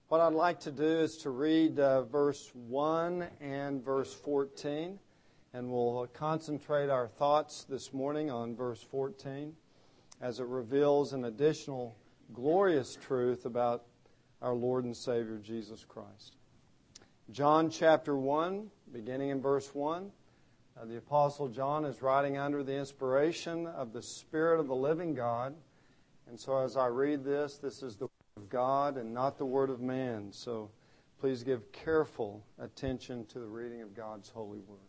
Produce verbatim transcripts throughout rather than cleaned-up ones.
What I'd like to do is to read uh, verse one and verse fourteen, and we'll concentrate our thoughts this morning on verse fourteen as it reveals an additional glorious truth about our Lord and Savior Jesus Christ. John chapter one, beginning in verse one, uh, the Apostle John is writing under the inspiration of the Spirit of the living God. And so as I read this, this is the Word of God and not the Word of man. So please give careful attention to the reading of God's holy Word.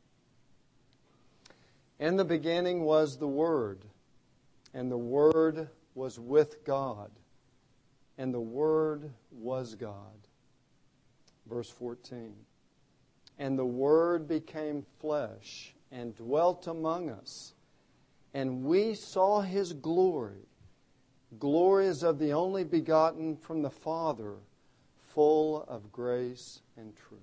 In the beginning was the Word, and the Word was with God, and the Word was God. Verse fourteen. And the Word became flesh and dwelt among us, and we saw His glory. Glory is of the only begotten from the Father, full of grace and truth.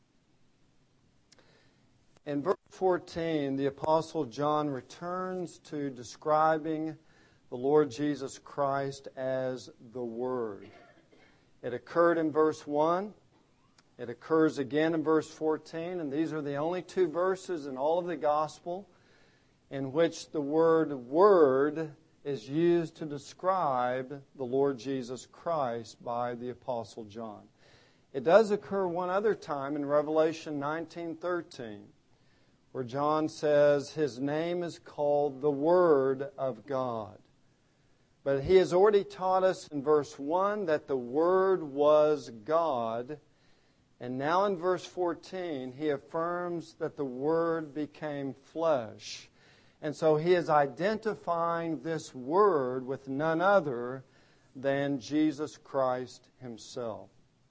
In verse fourteen, the Apostle John returns to describing the Lord Jesus Christ as the Word. It occurred in verse one. It occurs again in verse fourteen, and these are the only two verses in all of the Gospel in which the word Word is used to describe the Lord Jesus Christ by the Apostle John. It does occur one other time in Revelation nineteen thirteen, where John says His name is called the Word of God. But he has already taught us in verse one that the Word was God. And now in verse fourteen, he affirms that the Word became flesh. And so he is identifying this Word with none other than Jesus Christ Himself.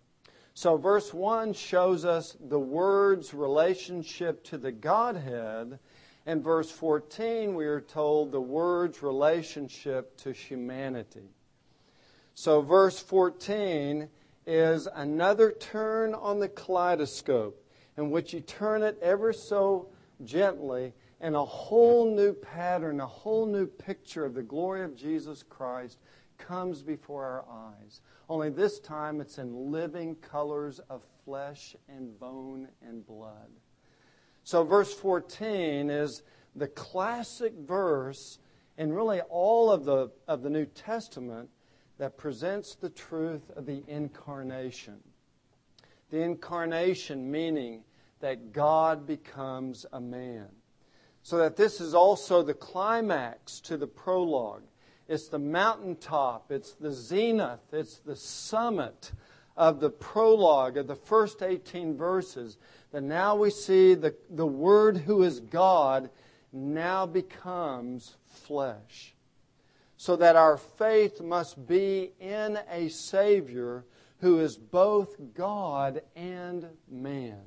So verse one shows us the Word's relationship to the Godhead. And verse fourteen, we are told the Word's relationship to humanity. So verse fourteen is another turn on the kaleidoscope in which you turn it ever so gently, and a whole new pattern, a whole new picture of the glory of Jesus Christ comes before our eyes. Only this time it's in living colors of flesh and bone and blood. So verse fourteen is the classic verse in really all of the, of the New Testament that presents the truth of the incarnation. The incarnation meaning that God becomes a man. So that this is also the climax to the prologue. It's the mountaintop, it's the zenith, it's the summit of the prologue of the first eighteen verses. That now we see the, the Word who is God now becomes flesh. So that our faith must be in a Savior who is both God and man.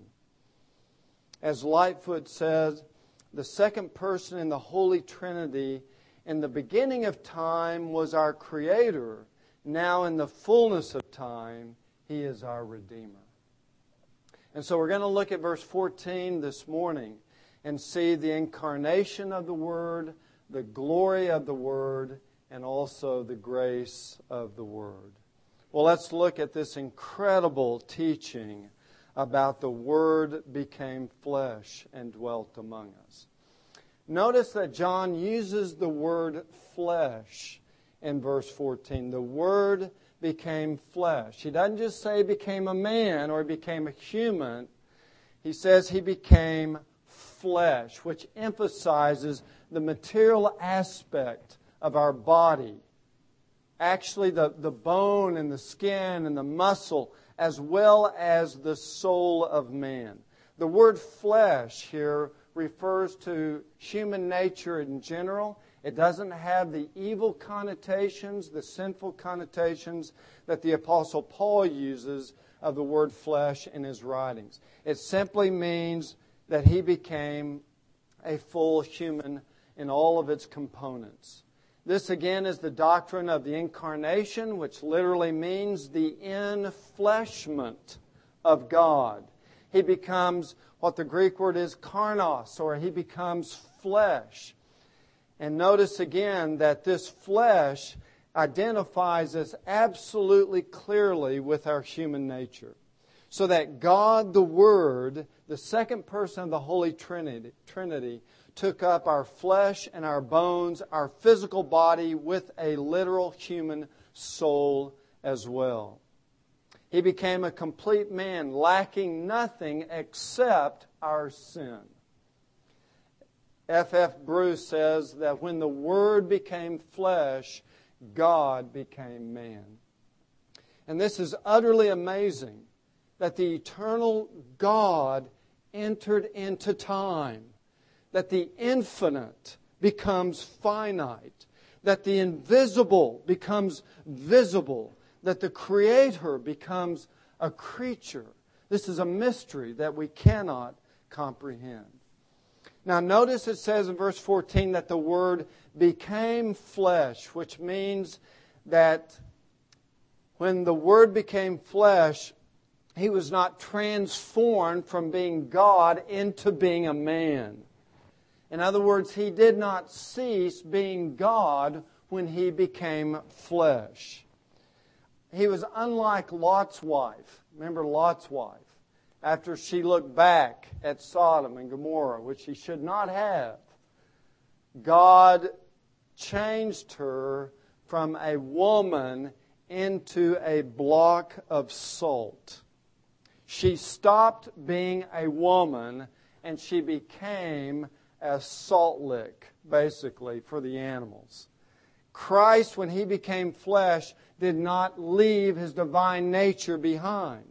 As Lightfoot says, the second person in the Holy Trinity in the beginning of time was our Creator. Now in the fullness of time, He is our Redeemer. And so we're going to look at verse fourteen this morning and see the incarnation of the Word, the glory of the Word, and also the grace of the Word. Well, let's look at this incredible teaching about the Word became flesh and dwelt among us. Notice that John uses the word flesh in verse fourteen. The Word became flesh. He doesn't just say He became a man or He became a human. He says He became flesh, which emphasizes the material aspect of our body. Actually, the, the bone and the skin and the muscle, as well as the soul of man. The word flesh here refers to human nature in general. It doesn't have the evil connotations, the sinful connotations that the Apostle Paul uses of the word flesh in his writings. It simply means that He became a full human in all of its components. This again is the doctrine of the incarnation, which literally means the enfleshment of God. He becomes what the Greek word is karnos, or He becomes flesh. And notice again that this flesh identifies us absolutely clearly with our human nature. So that God the Word, the second person of the Holy Trinity, Trinity, took up our flesh and our bones, our physical body with a literal human soul as well. He became a complete man, lacking nothing except our sin. F F Bruce says that when the Word became flesh, God became man. And this is utterly amazing, that the eternal God entered into time, that the infinite becomes finite, that the invisible becomes visible, that the Creator becomes a creature. This is a mystery that we cannot comprehend. Now notice it says in verse fourteen that the Word became flesh, which means that when the Word became flesh, He was not transformed from being God into being a man. In other words, He did not cease being God when He became flesh. He was unlike Lot's wife. Remember Lot's wife? After she looked back at Sodom and Gomorrah, which she should not have, God changed her from a woman into a block of salt. She stopped being a woman and she became a salt lick, basically, for the animals. Christ, when He became flesh, did not leave His divine nature behind.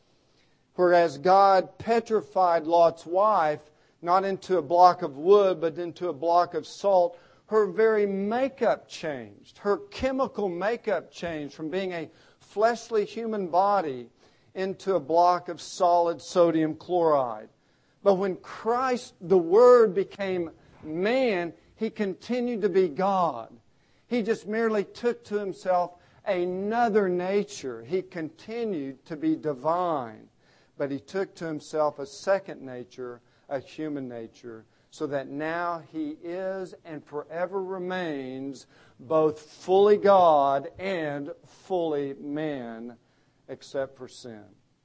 Whereas God petrified Lot's wife, not into a block of wood, but into a block of salt, her very makeup changed. Her chemical makeup changed from being a fleshly human body into a block of solid sodium chloride. But when Christ, the Word, became man, He continued to be God. He just merely took to Himself another nature. He continued to be divine. But He took to Himself a second nature, a human nature, so that now He is and forever remains both fully God and fully man, except for sin.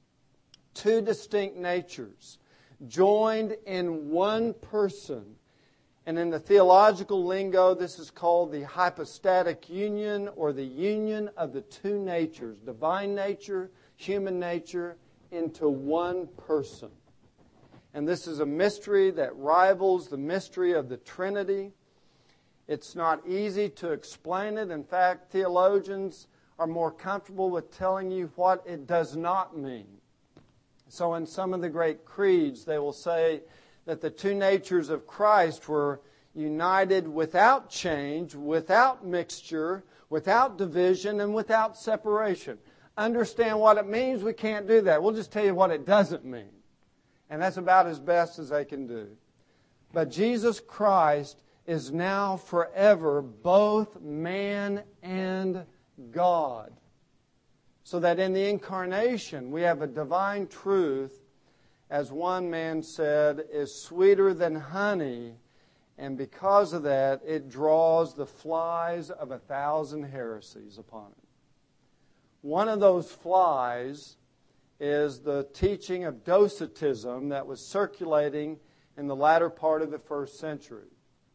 Two distinct natures, joined in one person. And in the theological lingo, this is called the hypostatic union, or the union of the two natures, divine nature, human nature, into one person. And this is a mystery that rivals the mystery of the Trinity. It's not easy to explain it. In fact, theologians are more comfortable with telling you what it does not mean. So in some of the great creeds, they will say that the two natures of Christ were united without change, without mixture, without division, and without separation. Understand what it means? We can't do that. We'll just tell you what it doesn't mean. And that's about as best as they can do. But Jesus Christ is now forever both man and God. So that in the incarnation we have a divine truth, as one man said, is sweeter than honey, and because of that it draws the flies of a thousand heresies upon it. One of those flies is the teaching of Docetism that was circulating in the latter part of the first century.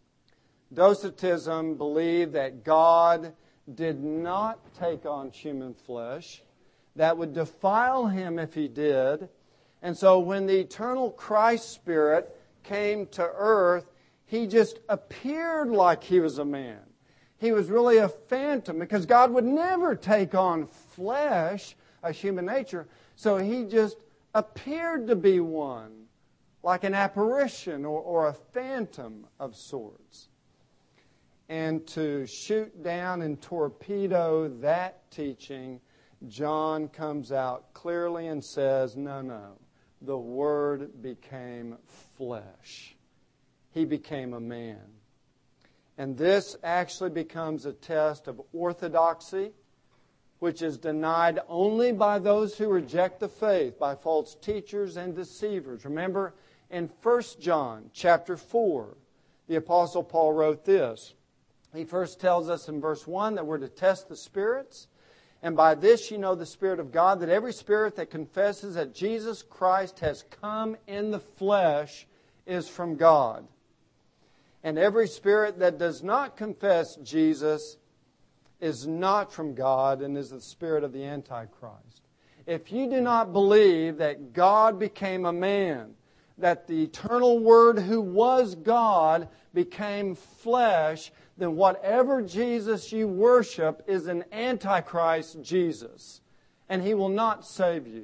Docetism believed that God did not take on human flesh, that would defile Him if He did. And so when the eternal Christ Spirit came to earth, He just appeared like He was a man. He was really a phantom, because God would never take on flesh, a human nature. So He just appeared to be one, like an apparition or, or a phantom of sorts. And to shoot down and torpedo that teaching, John comes out clearly and says, no, no, the Word became flesh. He became a man. And this actually becomes a test of orthodoxy, which is denied only by those who reject the faith, by false teachers and deceivers. Remember, in First John chapter four, the Apostle Paul wrote this, He first tells us in verse one that we're to test the spirits. And by this you know the Spirit of God, that every spirit that confesses that Jesus Christ has come in the flesh is from God. And every spirit that does not confess Jesus is not from God and is the spirit of the Antichrist. If you do not believe that God became a man, that the eternal Word who was God became flesh, then whatever Jesus you worship is an Antichrist Jesus, and He will not save you.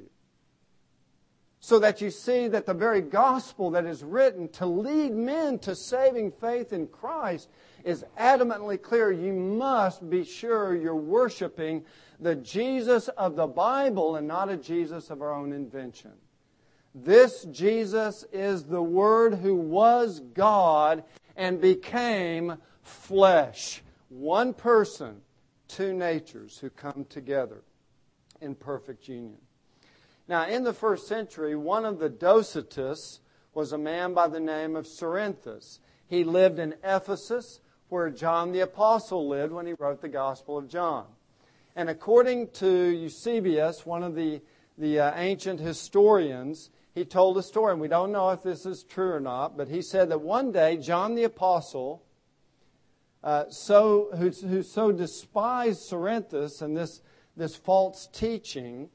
So that you see that the very gospel that is written to lead men to saving faith in Christ is adamantly clear. You must be sure you're worshiping the Jesus of the Bible and not a Jesus of our own invention. This Jesus is the Word who was God and became flesh. One person, two natures who come together in perfect union. Now, in the first century, one of the Docetists was a man by the name of Cerinthus. He lived in Ephesus, where John the Apostle lived when he wrote the Gospel of John. And according to Eusebius, one of the, the uh, ancient historians, he told a story, and we don't know if this is true or not, but he said that one day John the Apostle, uh, so who, who so despised Cerinthus and this, this false teaching,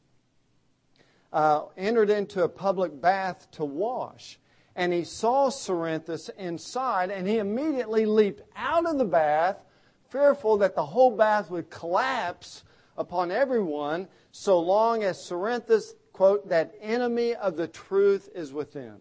uh, entered into a public bath to wash. And he saw Cerinthus inside, and he immediately leaped out of the bath, fearful that the whole bath would collapse upon everyone, so long as Cerinthus, quote, that enemy of the truth is within.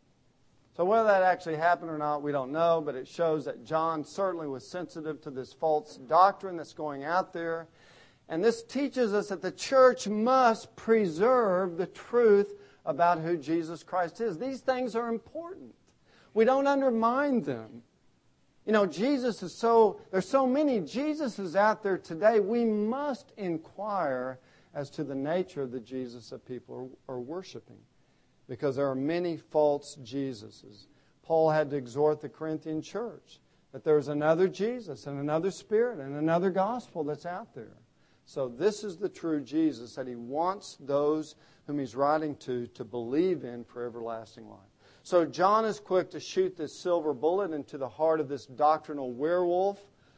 So whether that actually happened or not, we don't know, but it shows that John certainly was sensitive to this false doctrine that's going out there. And this teaches us that the church must preserve the truth about who Jesus Christ is. These things are important. We don't undermine them. You know, Jesus is so, there's so many Jesuses out there today. We must inquire as to the nature of the Jesus that people are, are worshiping, because there are many false Jesuses. Paul had to exhort the Corinthian church that there's another Jesus and another Spirit and another gospel that's out there. So this is the true Jesus that he wants those whom he's writing to to believe in for everlasting life. So John is quick to shoot this silver bullet into the heart of this doctrinal werewolf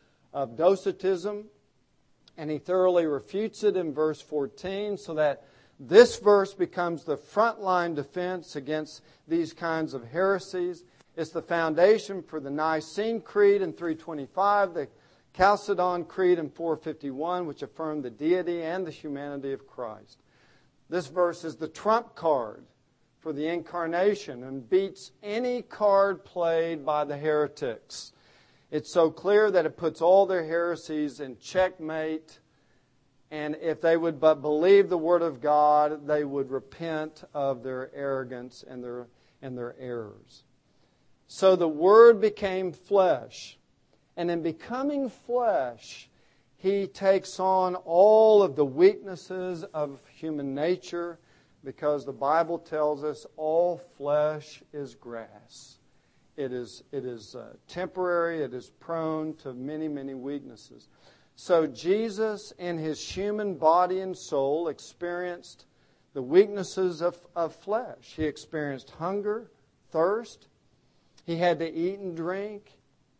of Docetism, and he thoroughly refutes it in verse fourteen, so that this verse becomes the frontline defense against these kinds of heresies. It's the foundation for the Nicene Creed in three twenty-five, the Chalcedon Creed in four fifty-one, which affirm the deity and the humanity of Christ. This verse is the trump card for the incarnation and beats any card played by the heretics. It's so clear that it puts all their heresies in checkmate, and if they would but believe the Word of God, they would repent of their arrogance and their, and their errors. So the Word became flesh. And in becoming flesh, He takes on all of the weaknesses of human nature, because the Bible tells us all flesh is grass. It is, it is uh, temporary. It is prone to many, many weaknesses. So Jesus, in His human body and soul, experienced the weaknesses of, of flesh. He experienced hunger, thirst. He had to eat and drink.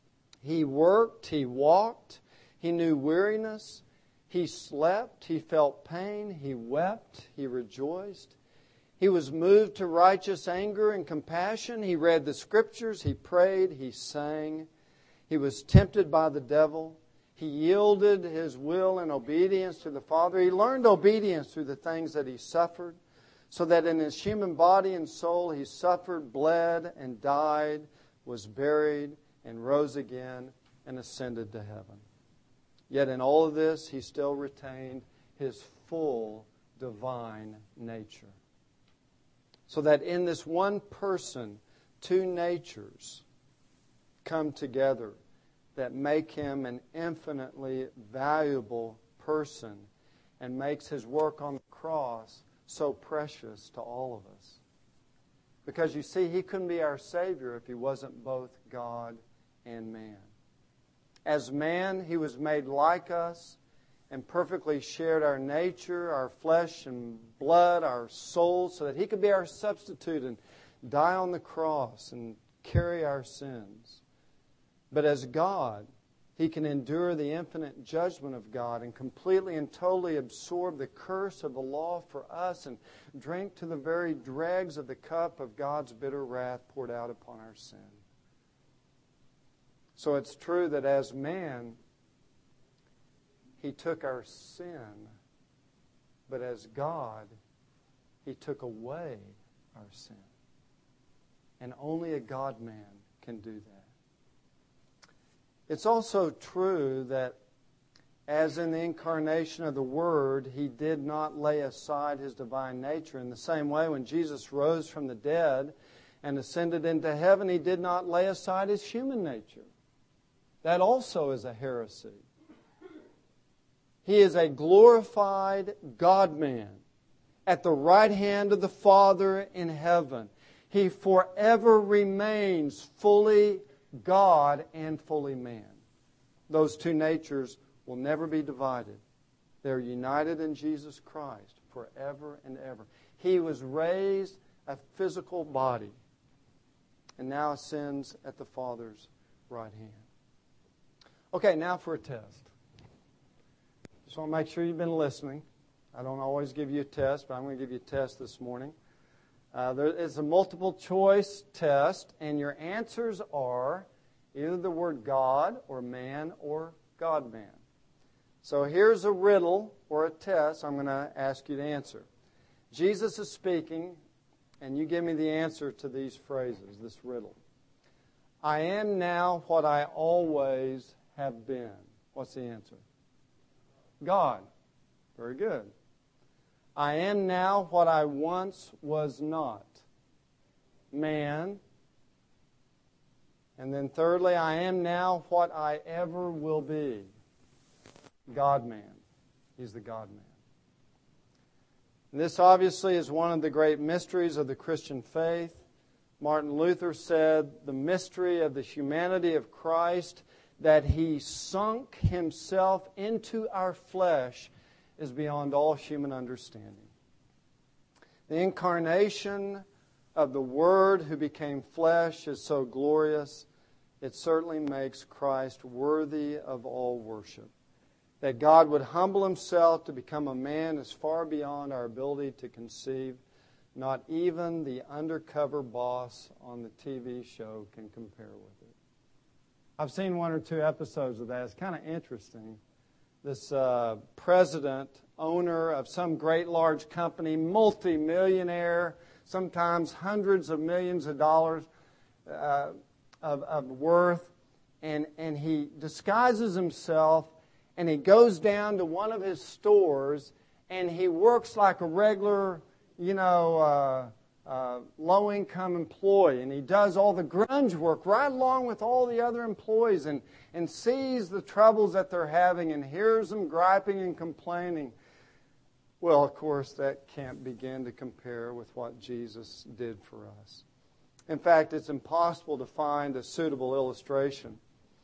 He worked, He walked, He knew weariness, He slept, He felt pain, He wept, He rejoiced. He was moved to righteous anger and compassion. He read the Scriptures, He prayed, He sang. He was tempted by the devil. He yielded His will in obedience to the Father. He learned obedience through the things that He suffered, so that in His human body and soul He suffered, bled, and died, was buried, and rose again and ascended to heaven. Yet in all of this, He still retained His full divine nature. So that in this one person, two natures come together that make Him an infinitely valuable person and makes His work on the cross so precious to all of us. Because you see, He couldn't be our Savior if He wasn't both God and man. As man, He was made like us and perfectly shared our nature, our flesh and blood, our soul, so that He could be our substitute and die on the cross and carry our sins. But as God, He can endure the infinite judgment of God and completely and totally absorb the curse of the law for us and drink to the very dregs of the cup of God's bitter wrath poured out upon our sin. So it's true that as man, He took our sin, but as God, He took away our sin. And only a God-man can do that. It's also true that as in the incarnation of the Word, He did not lay aside His divine nature. In the same way, when Jesus rose from the dead and ascended into heaven, He did not lay aside His human nature. That also is a heresy. He is a glorified God-man at the right hand of the Father in heaven. He forever remains fully God and fully man. Those two natures will never be divided. They're united in Jesus Christ forever and ever. He was raised a physical body and now ascends at the Father's right hand. Okay, now for a test. Just want to make sure you've been listening. I don't always give you a test, but I'm going to give you a test this morning. Uh, there is a multiple choice test, and your answers are either the word God or man or God-man. So here's a riddle or a test I'm going to ask you to answer. Jesus is speaking, and you give me the answer to these phrases, this riddle. I am now what I always have been. What's the answer? God. Very good. I am now what I once was not. Man. And then thirdly, I am now what I ever will be. God-man. He's the God-man. And this obviously is one of the great mysteries of the Christian faith. Martin Luther said, the mystery of the humanity of Christ, that He sunk Himself into our flesh, is beyond all human understanding. The incarnation of the Word who became flesh is so glorious, it certainly makes Christ worthy of all worship. That God would humble Himself to become a man is far beyond our ability to conceive. Not even the undercover boss on the T V show can compare with it. I've seen one or two episodes of that. It's kind of interesting. This uh, president, owner of some great large company, multi-millionaire, sometimes hundreds of millions of dollars uh, of, of worth, and, and he disguises himself, and he goes down to one of his stores, and he works like a regular, you know, uh, uh, low-income employee, and he does all the grunge work right along with all the other employees, and, and sees the troubles that they're having and hears them griping and complaining. Well, of course, that can't begin to compare with what Jesus did for us. In fact, it's impossible to find a suitable illustration.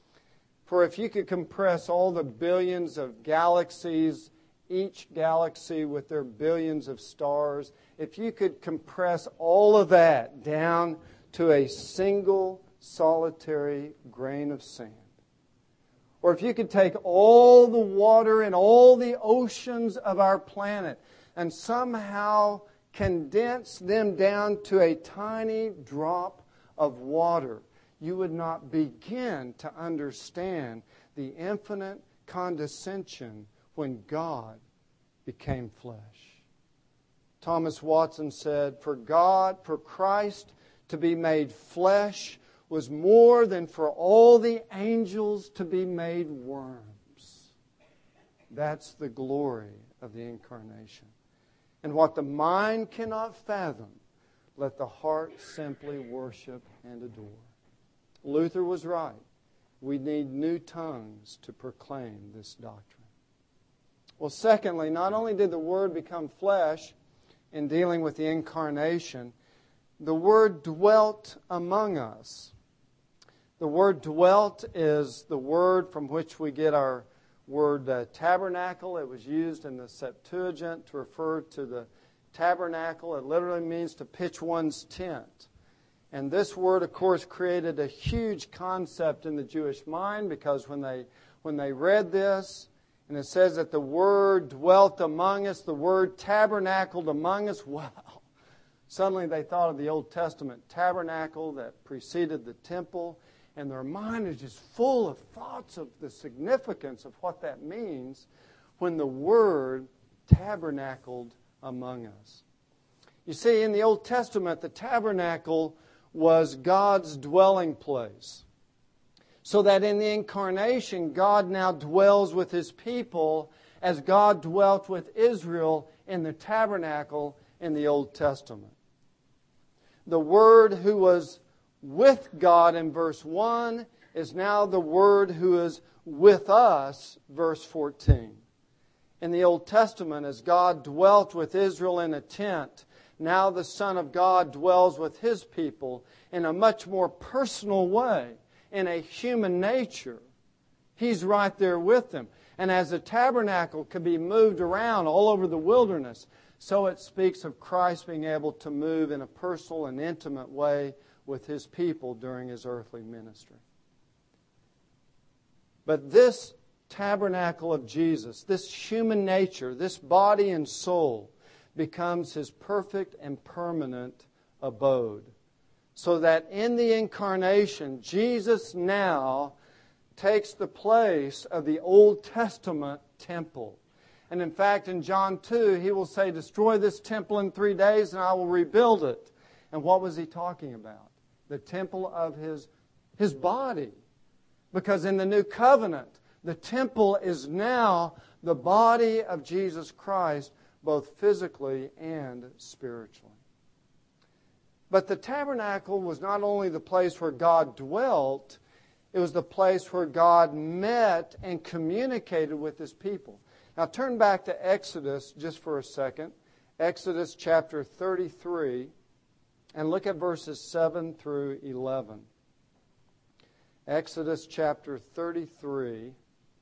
For if you could compress all the billions of galaxies, each galaxy with their billions of stars, if you could compress all of that down to a single solitary grain of sand, or if you could take all the water in all the oceans of our planet and somehow condense them down to a tiny drop of water, you would not begin to understand the infinite condescension when God became flesh. Thomas Watson said, For God, for Christ to be made flesh was more than for all the angels to be made worms. That's the glory of the incarnation. And what the mind cannot fathom, let the heart simply worship and adore. Luther was right. We need new tongues to proclaim this doctrine. Well, secondly, not only did the Word become flesh in dealing with the incarnation, the Word dwelt among us. The word dwelt is the word from which we get our word uh, tabernacle. It was used in the Septuagint to refer to the tabernacle. It literally means to pitch one's tent. And this word, of course, created a huge concept in the Jewish mind, because when they when they read this, and it says that the Word dwelt among us, the Word tabernacled among us, wow. Suddenly they thought of the Old Testament tabernacle that preceded the temple, and their mind is just full of thoughts of the significance of what that means when the Word tabernacled among us. You see, in the Old Testament, the tabernacle was God's dwelling place. So that in the incarnation, God now dwells with His people as God dwelt with Israel in the tabernacle in the Old Testament. The Word who was with God in verse one is now the Word who is with us, verse fourteen. In the Old Testament, as God dwelt with Israel in a tent, now the Son of God dwells with His people in a much more personal way, in a human nature. He's right there with them. And as the tabernacle could be moved around all over the wilderness, so it speaks of Christ being able to move in a personal and intimate way with His people during His earthly ministry. But this tabernacle of Jesus, this human nature, this body and soul, becomes His perfect and permanent abode. So that in the incarnation, Jesus now takes the place of the Old Testament temple. And in fact, in John two, He will say, "Destroy this temple in three days and I will rebuild it." And what was He talking about? The temple of His, His body. Because in the new covenant, the temple is now the body of Jesus Christ, both physically and spiritually. But the tabernacle was not only the place where God dwelt, it was the place where God met and communicated with His people. Now turn back to Exodus just for a second. Exodus chapter thirty-three, and look at verses seven through eleven. Exodus chapter thirty-three,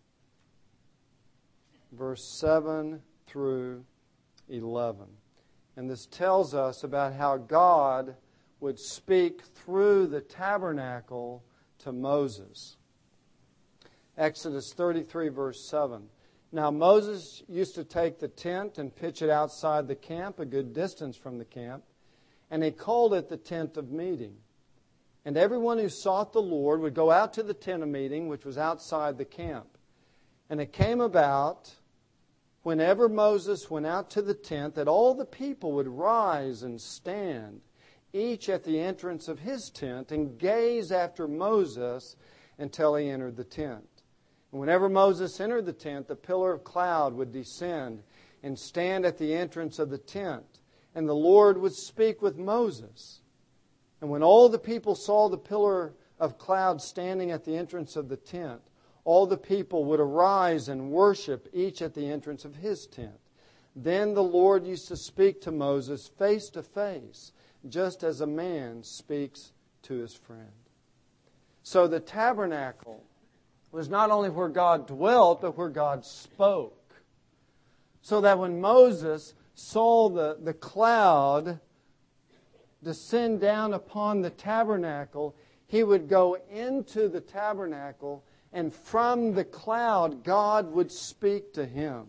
verse seven through eleven. And this tells us about how God would speak through the tabernacle to Moses. Exodus thirty-three, verse seven. Now Moses used to take the tent and pitch it outside the camp, a good distance from the camp, and he called it the tent of meeting. And everyone who sought the Lord would go out to the tent of meeting, which was outside the camp. And it came about, whenever Moses went out to the tent, that all the people would rise and stand, each at the entrance of his tent, and gaze after Moses until he entered the tent. And whenever Moses entered the tent, the pillar of cloud would descend and stand at the entrance of the tent, and the Lord would speak with Moses. And when all the people saw the pillar of cloud standing at the entrance of the tent, all the people would arise and worship, each at the entrance of his tent. Then the Lord used to speak to Moses face to face, just as a man speaks to his friend. So the tabernacle was not only where God dwelt, but where God spoke. So that when Moses saw the, the cloud descend down upon the tabernacle, he would go into the tabernacle, and from the cloud, God would speak to him.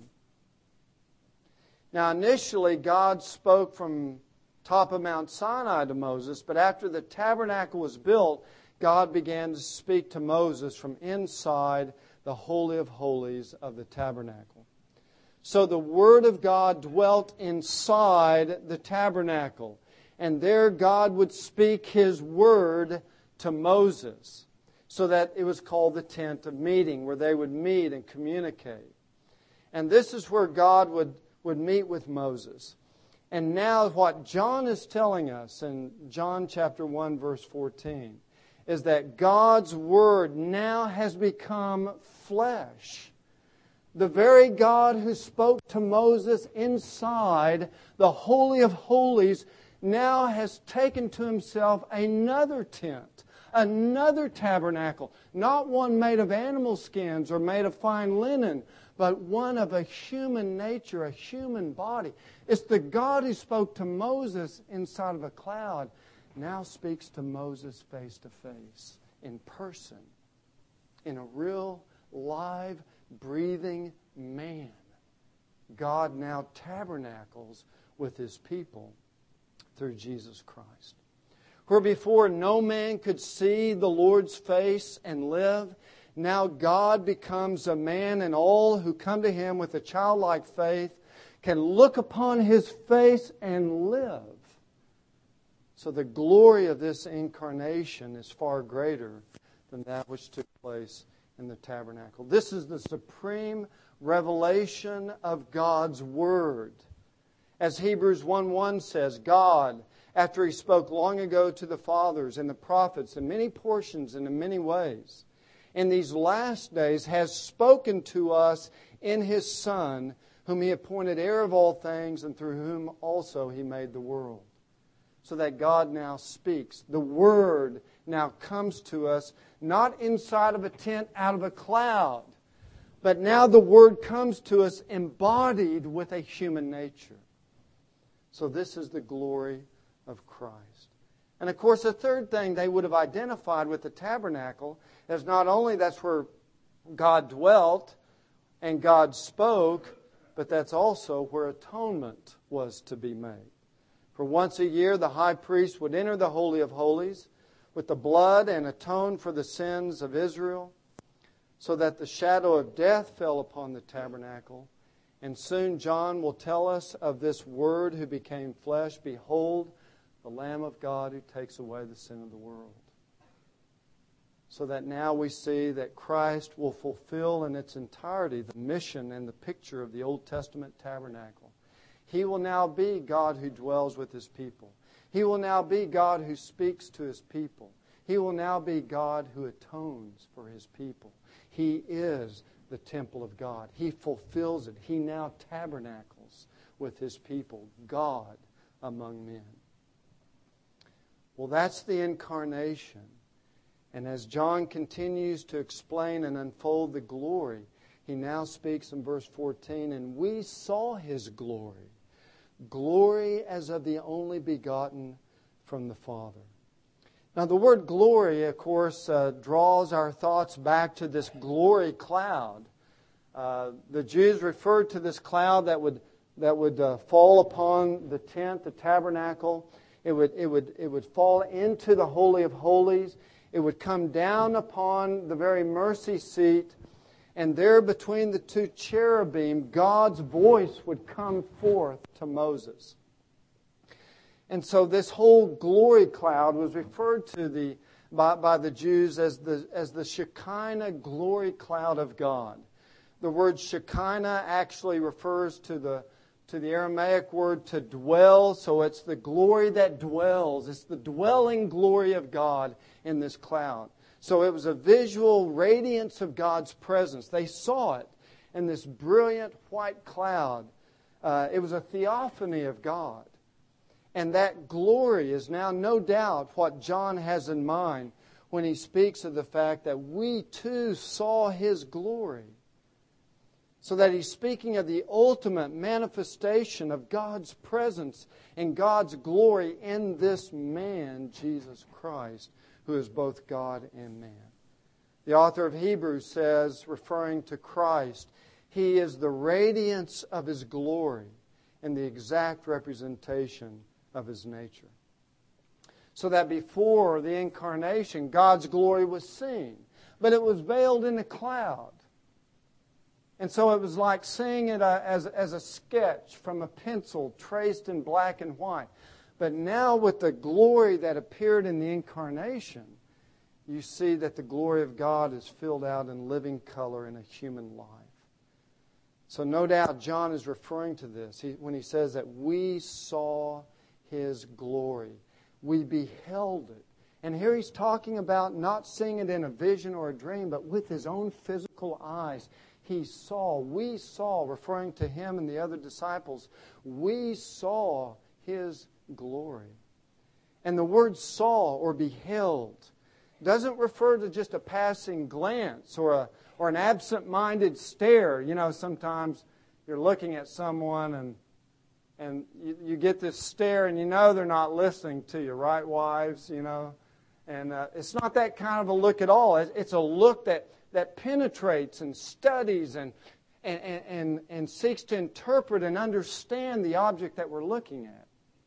Now, initially, God spoke from top of Mount Sinai to Moses, but after the tabernacle was built, God began to speak to Moses from inside the Holy of Holies of the tabernacle. So the Word of God dwelt inside the tabernacle, and there God would speak His Word to Moses, so that it was called the tent of meeting, where they would meet and communicate. And this is where God would, would meet with Moses. And now what John is telling us in John chapter one, verse fourteen, is that God's Word now has become flesh. The very God who spoke to Moses inside the Holy of Holies now has taken to Himself another tent, Another tabernacle, not one made of animal skins or made of fine linen, but one of a human nature, a human body. It's the God who spoke to Moses inside of a cloud, now speaks to Moses face to face, in person, in a real, live, breathing man. God now tabernacles with His people through Jesus Christ. Where before no man could see the Lord's face and live, now God becomes a man, and all who come to Him with a childlike faith can look upon His face and live. So the glory of this incarnation is far greater than that which took place in the tabernacle. This is the supreme revelation of God's Word. As Hebrews one one says, God, after He spoke long ago to the fathers and the prophets in many portions and in many ways, in these last days has spoken to us in His Son, whom He appointed heir of all things, and through whom also He made the world. So that God now speaks. The Word now comes to us, not inside of a tent, out of a cloud, but now the Word comes to us embodied with a human nature. So this is the glory of Christ. And of course, the third thing they would have identified with the tabernacle is not only that's where God dwelt and God spoke, but that's also where atonement was to be made. For once a year, the high priest would enter the Holy of Holies with the blood and atone for the sins of Israel, so that the shadow of death fell upon the tabernacle. And soon John will tell us of this Word who became flesh. Behold, the Lamb of God who takes away the sin of the world. So that now we see that Christ will fulfill in its entirety the mission and the picture of the Old Testament tabernacle. He will now be God who dwells with His people. He will now be God who speaks to His people. He will now be God who atones for His people. He is the temple of God. He fulfills it. He now tabernacles with His people, God among men. Well, that's the incarnation. And as John continues to explain and unfold the glory, he now speaks in verse fourteen, and we saw His glory, glory as of the only begotten from the Father. Now, the word glory, of course, uh, draws our thoughts back to this glory cloud. Uh, the Jews referred to this cloud that would that would uh, fall upon the tent, the tabernacle. It would it would it would fall into the Holy of Holies. It would come down upon the very mercy seat, and there between the two cherubim, God's voice would come forth to Moses. And so this whole glory cloud was referred to the by, by the Jews as the as the Shekinah glory cloud of God. The word Shekinah actually refers to the to the Aramaic word to dwell, so it's the glory that dwells. It's the dwelling glory of God in this cloud. So it was a visual radiance of God's presence. They saw it in this brilliant white cloud. Uh, it was a theophany of God. And that glory is now no doubt what John has in mind when he speaks of the fact that we too saw His glory. So that he's speaking of the ultimate manifestation of God's presence and God's glory in this man, Jesus Christ, who is both God and man. The author of Hebrews says, referring to Christ, He is the radiance of His glory and the exact representation of His nature. So that before the incarnation, God's glory was seen, but it was veiled in a cloud. And so it was like seeing it as, as a sketch from a pencil traced in black and white. But now with the glory that appeared in the incarnation, you see that the glory of God is filled out in living color in a human life. So no doubt John is referring to this he, when he says that we saw His glory. We beheld it. And here he's talking about not seeing it in a vision or a dream, but with his own physical eyes. He saw, we saw, referring to him and the other disciples, we saw His glory. And the word saw or beheld doesn't refer to just a passing glance or a or an absent-minded stare. You know, sometimes you're looking at someone and and you, you get this stare and you know they're not listening to you, right, wives? You know, and uh, it's not that kind of a look at all. It's a look that, that penetrates and studies and and, and and seeks to interpret and understand the object that we're looking at.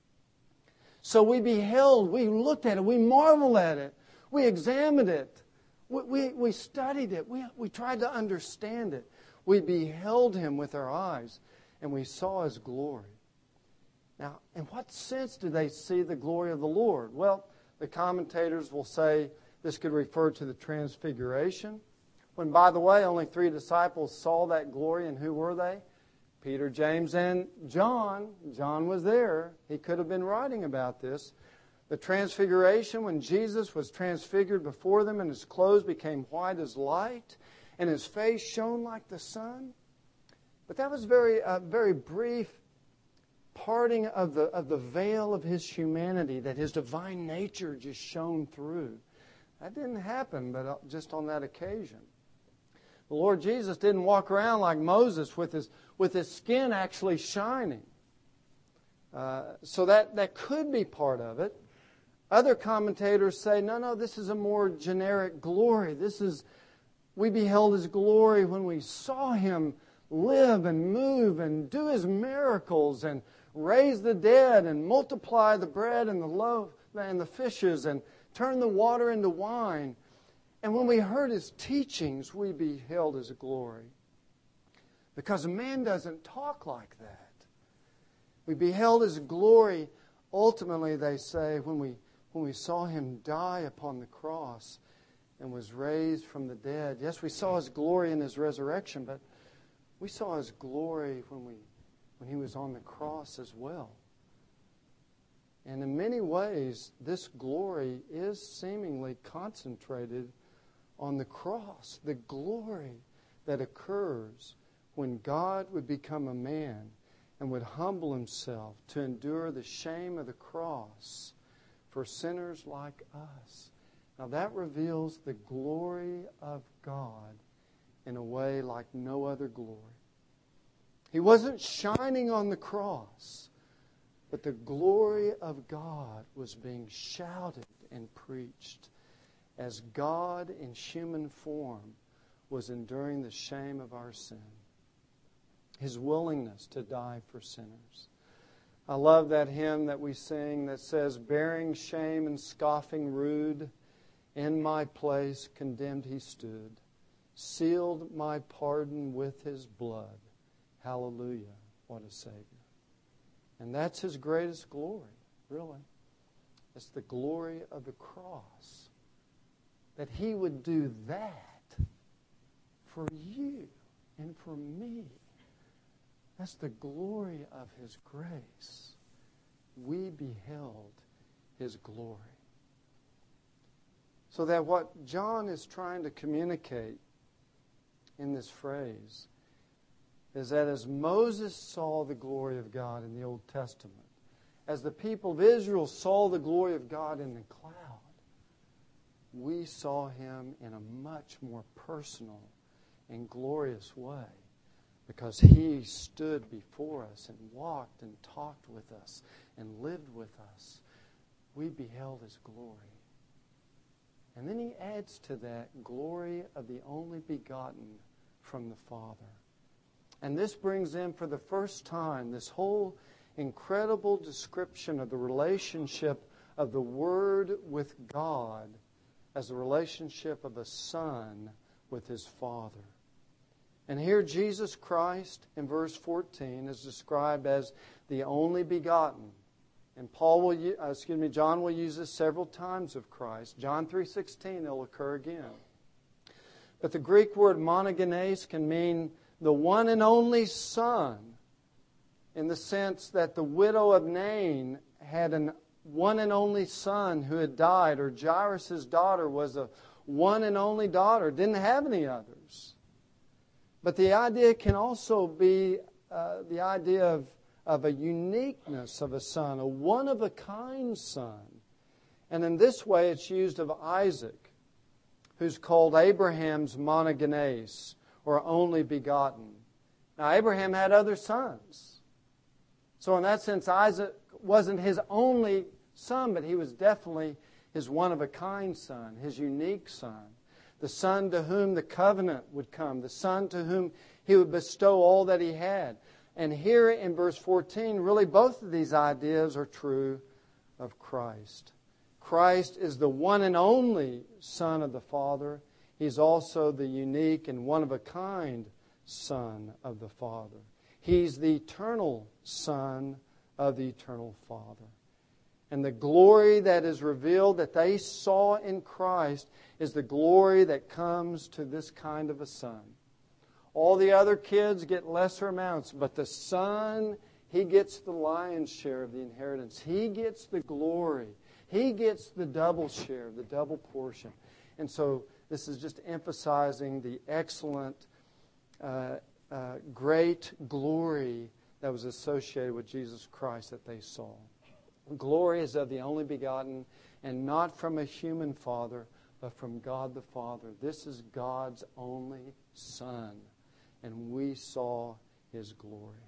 So we beheld, we looked at it, we marveled at it, we examined it, we, we, we studied it, we, we tried to understand it. We beheld Him with our eyes, and we saw His glory. Now, in what sense do they see the glory of the Lord? Well, the commentators will say this could refer to the Transfiguration, when, by the way, only three disciples saw that glory, and who were they? Peter, James, and John. John was there. He could have been writing about this. The Transfiguration, when Jesus was transfigured before them and His clothes became white as light and His face shone like the sun. But that was very, a very brief parting of the, of the veil of His humanity, that His divine nature just shone through. That didn't happen but just on that occasion. The Lord Jesus didn't walk around like Moses with his with his skin actually shining. Uh, so that, that could be part of it. Other commentators say, no, no, this is a more generic glory. This is, we beheld His glory when we saw Him live and move and do His miracles and raise the dead and multiply the bread and the loaf and the fishes and turn the water into wine. And when we heard His teachings, we beheld His glory. Because a man doesn't talk like that. We beheld His glory, ultimately, they say, when we, when we saw Him die upon the cross and was raised from the dead. Yes, we saw His glory in His resurrection, but we saw His glory when, we, when He was on the cross as well. And in many ways, this glory is seemingly concentrated on the cross. The glory that occurs when God would become a man and would humble Himself to endure the shame of the cross for sinners like us. Now that reveals the glory of God in a way like no other glory. He wasn't shining on the cross, but the glory of God was being shouted and preached as God in human form was enduring the shame of our sin. His willingness to die for sinners. I love that hymn that we sing that says, bearing shame and scoffing rude, in my place condemned He stood, sealed my pardon with His blood. Hallelujah, what a Savior. And that's His greatest glory, really. It's the glory of the cross. That He would do that for you and for me. That's the glory of His grace. We beheld His glory. So that what John is trying to communicate in this phrase is that as Moses saw the glory of God in the Old Testament, as the people of Israel saw the glory of God in the cloud, we saw Him in a much more personal and glorious way. Because He stood before us and walked and talked with us and lived with us. We beheld His glory. And then He adds to that glory of the only begotten from the Father. And this brings in for the first time this whole incredible description of the relationship of the Word with God as the relationship of a Son with His Father. And here Jesus Christ in verse fourteen is described as the only begotten. And Paul will, uh, excuse me, John will use this several times of Christ. John three sixteen, it'll occur again. But the Greek word monogenes can mean the one and only Son, in the sense that the widow of Nain had an one and only son who had died, or Jairus' daughter was a one and only daughter, didn't have any others. But the idea can also be uh, the idea of, of a uniqueness of a son, a one-of-a-kind son. And in this way, it's used of Isaac, who's called Abraham's monogenes, or only begotten. Now, Abraham had other sons. So in that sense, Isaac wasn't his only son, but he was definitely his one-of-a-kind son, his unique son, the son to whom the covenant would come, the son to whom he would bestow all that he had. And here in verse fourteen, really both of these ideas are true of Christ. Christ is the one and only Son of the Father. He's also the unique and one-of-a-kind Son of the Father. He's the eternal Son of the eternal Father. And the glory that is revealed that they saw in Christ is the glory that comes to this kind of a son. All the other kids get lesser amounts, but the son, he gets the lion's share of the inheritance. He gets the glory. He gets the double share, the double portion. And so this is just emphasizing the excellent, uh, uh, great glory that was associated with Jesus Christ that they saw. Glory is of the only begotten, and not from a human father, but from God the Father. This is God's only Son, and we saw His glory.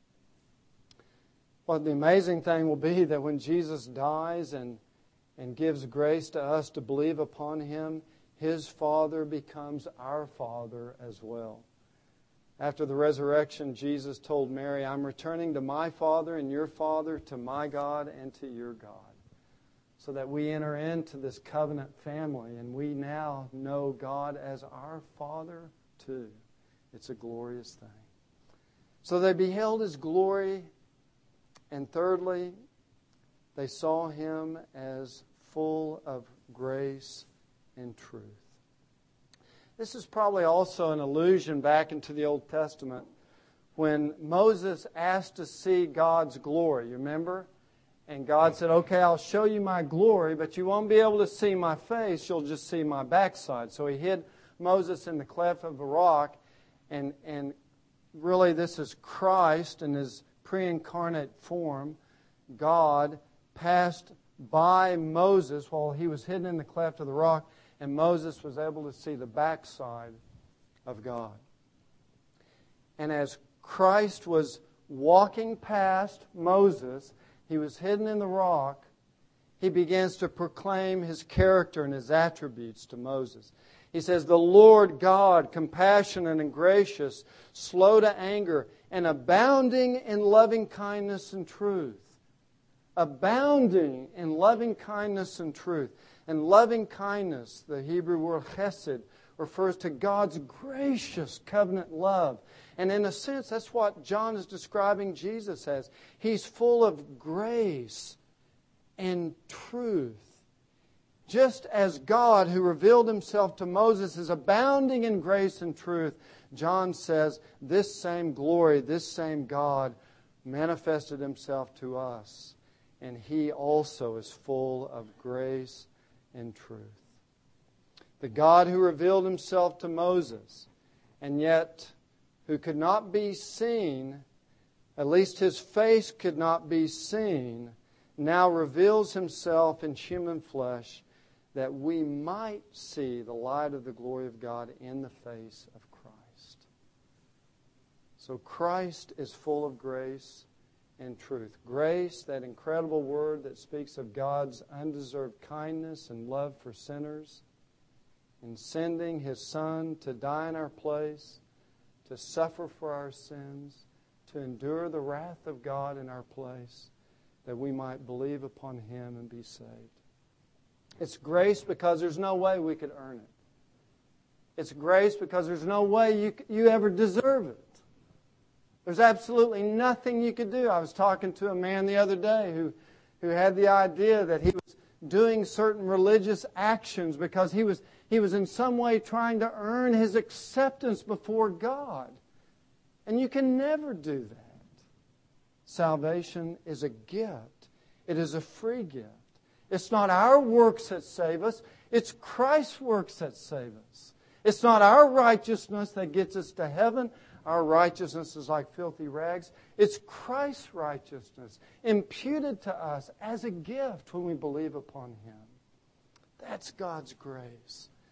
Well, the amazing thing will be that when Jesus dies and, and gives grace to us to believe upon Him, His Father becomes our Father as well. After the resurrection, Jesus told Mary, I'm returning to my Father and your Father, to my God and to your God. So that we enter into this covenant family, and we now know God as our Father too. It's a glorious thing. So they beheld His glory, and thirdly, they saw Him as full of grace and truth. This is probably also an allusion back into the Old Testament when Moses asked to see God's glory. You remember? And God said, okay, I'll show you my glory, but you won't be able to see my face. You'll just see my backside. So He hid Moses in the cleft of a rock. And, and really this is Christ in His pre-incarnate form. God passed by Moses while he was hidden in the cleft of the rock, and Moses was able to see the backside of God. And as Christ was walking past Moses, he was hidden in the rock, he begins to proclaim His character and His attributes to Moses. He says, the Lord God, compassionate and gracious, slow to anger, and abounding in loving kindness and truth. Abounding in loving kindness and truth. And loving kindness, the Hebrew word chesed, refers to God's gracious covenant love. And in a sense, that's what John is describing Jesus as. He's full of grace and truth. Just as God, who revealed Himself to Moses, is abounding in grace and truth, John says this same glory, this same God manifested Himself to us. And He also is full of grace and truth. The God who revealed Himself to Moses, and yet who could not be seen, at least His face could not be seen, now reveals Himself in human flesh, that we might see the light of the glory of God in the face of Christ. So Christ is full of grace and truth. Grace, that incredible word that speaks of God's undeserved kindness and love for sinners, in sending His Son to die in our place, to suffer for our sins, to endure the wrath of God in our place, that we might believe upon Him and be saved. It's grace because there's no way we could earn it. It's grace because there's no way you, you ever deserve it. There's absolutely nothing you could do. I was talking to a man the other day who, who had the idea that he was doing certain religious actions because he was, he was in some way trying to earn his acceptance before God. And you can never do that. Salvation is a gift. It is a free gift. It's not our works that save us. It's Christ's works that save us. It's not our righteousness that gets us to heaven. Our righteousness is like filthy rags. It's Christ's righteousness imputed to us as a gift when we believe upon Him. That's God's grace.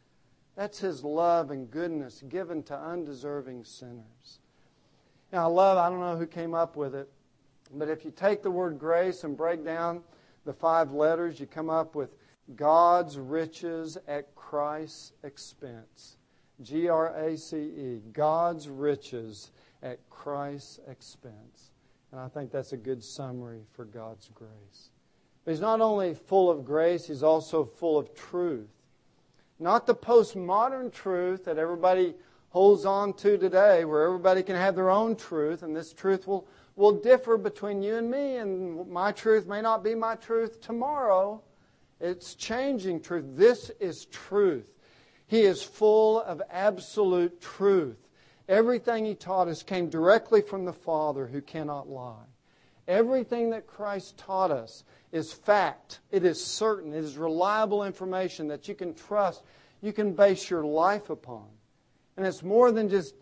That's His love and goodness given to undeserving sinners. Now, I love, I don't know who came up with it, but if you take the word grace and break down the five letters, you come up with God's riches at Christ's expense. G R A C E, God's riches at Christ's expense. And I think that's a good summary for God's grace. But He's not only full of grace, He's also full of truth. Not the postmodern truth that everybody holds on to today, where everybody can have their own truth, and this truth will, will differ between you and me, and my truth may not be my truth tomorrow. It's changing truth. This is truth. He is full of absolute truth. Everything He taught us came directly from the Father who cannot lie. Everything that Christ taught us is fact. It is certain. It is reliable information that you can trust, you can base your life upon. And it's more than just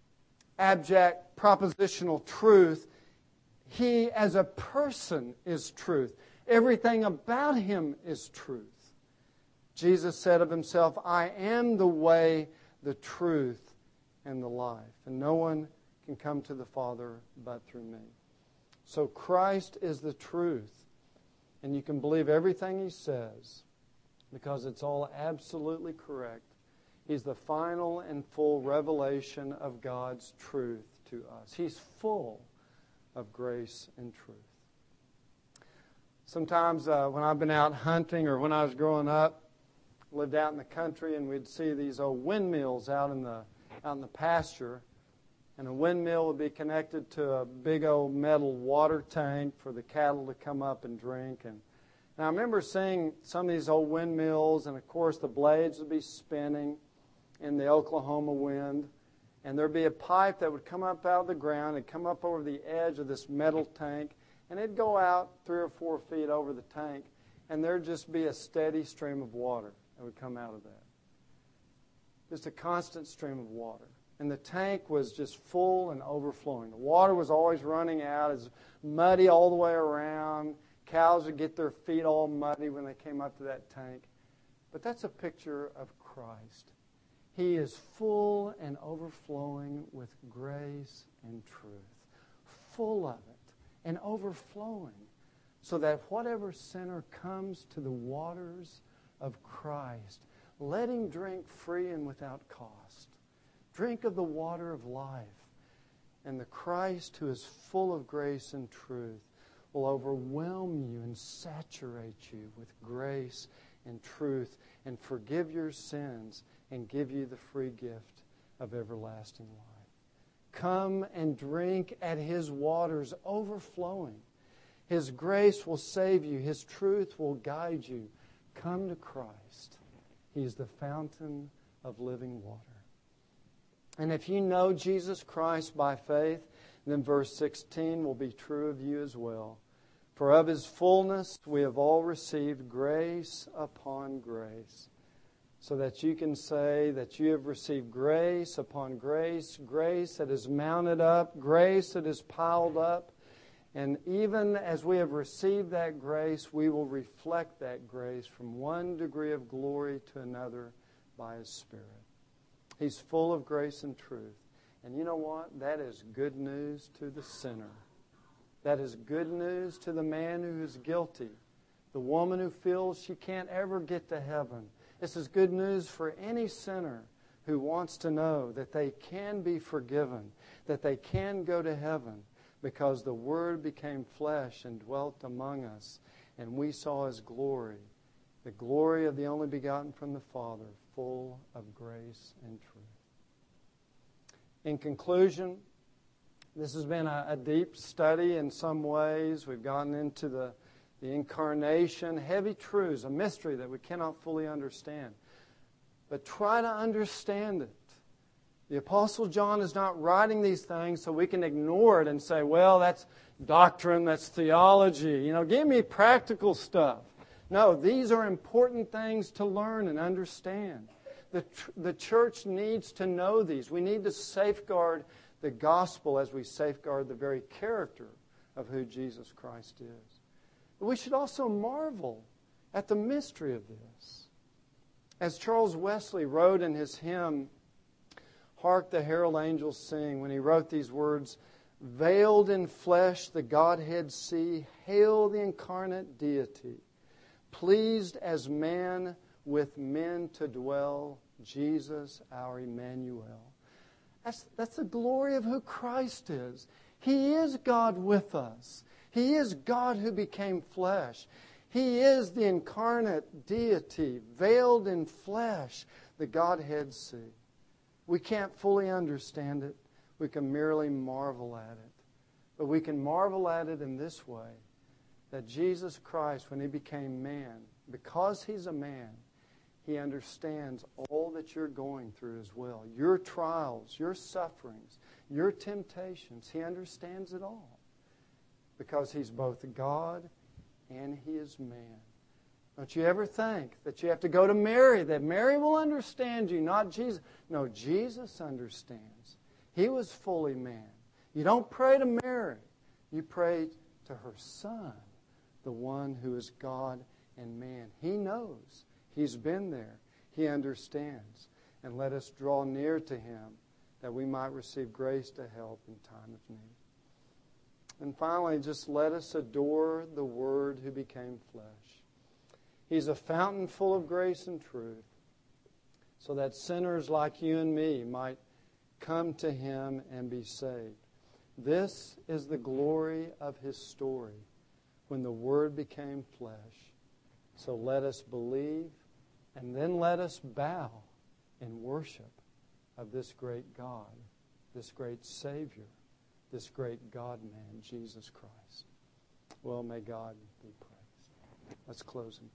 abject propositional truth. He as a person is truth. Everything about Him is truth. Jesus said of Himself, I am the way, the truth, and the life. And no one can come to the Father but through me. So Christ is the truth. And you can believe everything He says because it's all absolutely correct. He's the final and full revelation of God's truth to us. He's full of grace and truth. Sometimes uh, when I've been out hunting or when I was growing up, lived out in the country, and we'd see these old windmills out in the out in the pasture. And a windmill would be connected to a big old metal water tank for the cattle to come up and drink. And, and I remember seeing some of these old windmills, and of course the blades would be spinning in the Oklahoma wind. And there'd be a pipe that would come up out of the ground and come up over the edge of this metal tank, and it'd go out three or four feet over the tank, and there'd just be a steady stream of water that would come out of that. Just a constant stream of water. And the tank was just full and overflowing. The water was always running out. It was muddy all the way around. Cows would get their feet all muddy when they came up to that tank. But that's a picture of Christ. He is full and overflowing with grace and truth. Full of it and overflowing. So that whatever sinner comes to the waters of Christ, let him drink free and without cost. Drink of the water of life. And the Christ who is full of grace and truth will overwhelm you and saturate you with grace and truth and forgive your sins and give you the free gift of everlasting life. Come and drink at His waters overflowing. His grace will save you. His truth will guide you. Come to Christ. He is the fountain of living water. And if you know Jesus Christ by faith, then verse sixteen will be true of you as well. For of His fullness we have all received grace upon grace. So that you can say that you have received grace upon grace, grace that is mounted up, grace that is piled up. And even as we have received that grace, we will reflect that grace from one degree of glory to another by His Spirit. He's full of grace and truth. And you know what? That is good news to the sinner. That is good news to the man who is guilty. The woman who feels she can't ever get to heaven. This is good news for any sinner who wants to know that they can be forgiven, that they can go to heaven because the Word became flesh and dwelt among us, and we saw His glory, the glory of the only begotten from the Father, full of grace and truth. In conclusion, this has been a, a deep study in some ways. We've gotten into the, the incarnation, heavy truths, a mystery that we cannot fully understand. But try to understand it. The Apostle John is not writing these things so we can ignore it and say, well, that's doctrine, that's theology. You know, give me practical stuff. No, these are important things to learn and understand. The, the church needs to know these. We need to safeguard the gospel as we safeguard the very character of who Jesus Christ is. But we should also marvel at the mystery of this. As Charles Wesley wrote in his hymn, Hark the Herald Angels Sing, when he wrote these words, veiled in flesh the Godhead see, hail the incarnate deity. Pleased as man with men to dwell, Jesus our Emmanuel. That's, that's the glory of who Christ is. He is God with us. He is God who became flesh. He is the incarnate deity, veiled in flesh, the Godhead see. We can't fully understand it. We can merely marvel at it. But we can marvel at it in this way, that Jesus Christ, when He became man, because He's a man, He understands all that you're going through as well. Your trials, your sufferings, your temptations. He understands it all. Because He's both God and He is man. Don't you ever think that you have to go to Mary, that Mary will understand you, not Jesus. No, Jesus understands. He was fully man. You don't pray to Mary. You pray to her Son, the one who is God and man. He knows. He's been there. He understands. And let us draw near to Him that we might receive grace to help in time of need. And finally, just let us adore the Word who became flesh. He's a fountain full of grace and truth, so that sinners like you and me might come to Him and be saved. This is the glory of His story, when the Word became flesh. So let us believe, and then let us bow in worship of this great God, this great Savior, this great God-man, Jesus Christ. Well, may God be praised. Let's close in prayer.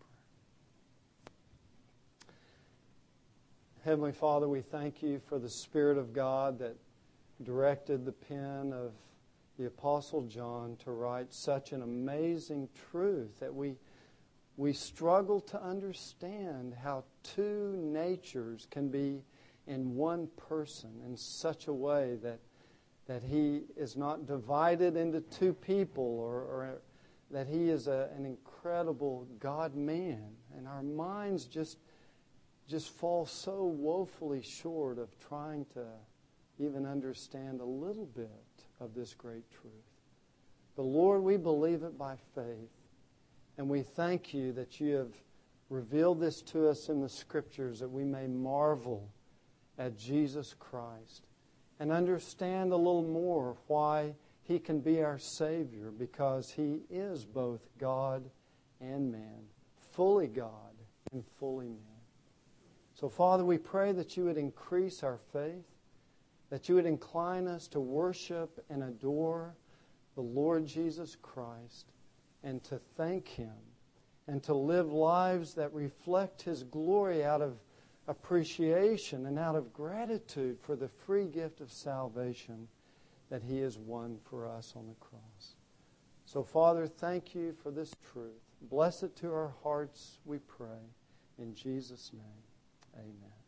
Heavenly Father, we thank You for the Spirit of God that directed the pen of the Apostle John to write such an amazing truth that we, we struggle to understand how two natures can be in one person in such a way that that He is not divided into two people, or, or that He is a, an incredible God-man. And our minds just, just fall so woefully short of trying to even understand a little bit of this great truth. But Lord, we believe it by faith. And we thank You that You have revealed this to us in the Scriptures, that we may marvel at Jesus Christ and understand a little more why He can be our Savior, because He is both God and man, fully God and fully man. So, Father, we pray that You would increase our faith, that You would incline us to worship and adore the Lord Jesus Christ, and to thank Him, and to live lives that reflect His glory out of appreciation and out of gratitude for the free gift of salvation that He has won for us on the cross. So, Father, thank You for this truth. Bless it to our hearts, we pray. In Jesus' name, amen.